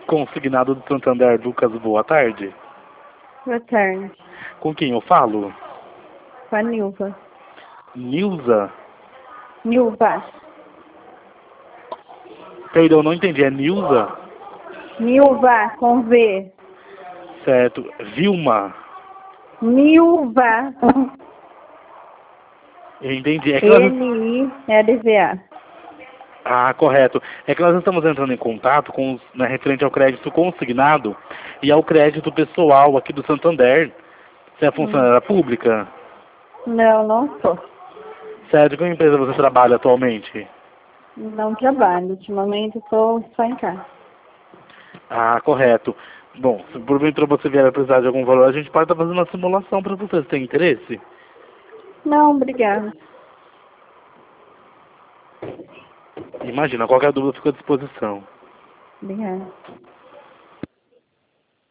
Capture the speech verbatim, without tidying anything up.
Consignado do Santander, Lucas, boa tarde. Boa tarde. Com quem eu falo? Com a Nilva. Nilza? Nilva. Perdão, não entendi. É Nilza? Nilva, com V. Certo. Vilma? Nilva. Eu entendi. É que nós... N I L V A. Ah, correto. É que nós estamos entrando em contato com os, né, referente ao crédito consignado e ao crédito pessoal aqui do Santander. Você é Hum. funcionária pública? Não, não sou. Certo. Com que empresa você trabalha atualmente? Não trabalho. Ultimamente estou só em casa. Ah, correto. Bom, se porventura você vier a precisar de algum valor, a gente pode estar fazendo uma simulação para você. Você tem interesse? Não, obrigada. Imagina, qualquer dúvida fica à disposição. Obrigada.